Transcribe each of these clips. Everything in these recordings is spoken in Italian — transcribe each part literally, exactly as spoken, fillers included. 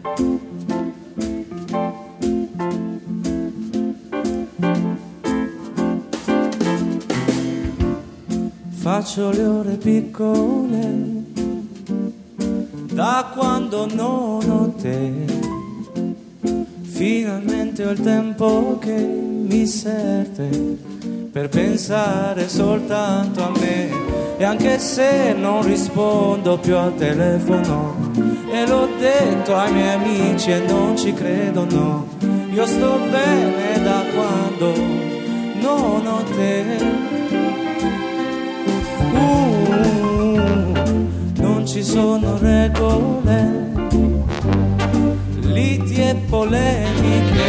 Faccio le ore piccole da quando non ho te. Finalmente ho il tempo che mi serve per pensare soltanto a me. E anche se non rispondo più al telefono, e l'ho detto ai miei amici e non ci credono, io sto bene da quando non ho te. Uh, non ci sono regole, liti e polemiche,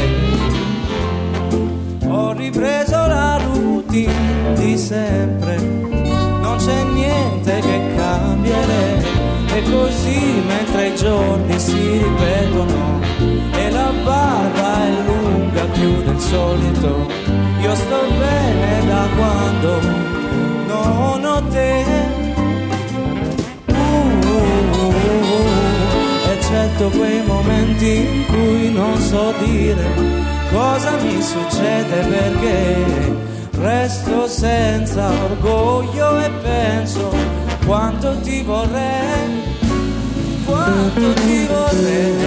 ho ripreso la routine di sempre, non c'è niente che cambierà. E così mentre i giorni si ripetono e la barba è lunga più del solito, io sto bene da quando non ho te. Uh, uh, uh, eccetto quei momenti in cui non so dire cosa mi succede, perché resto senza orgoglio e penso quanto ti vorrei, quanto ti vorrei.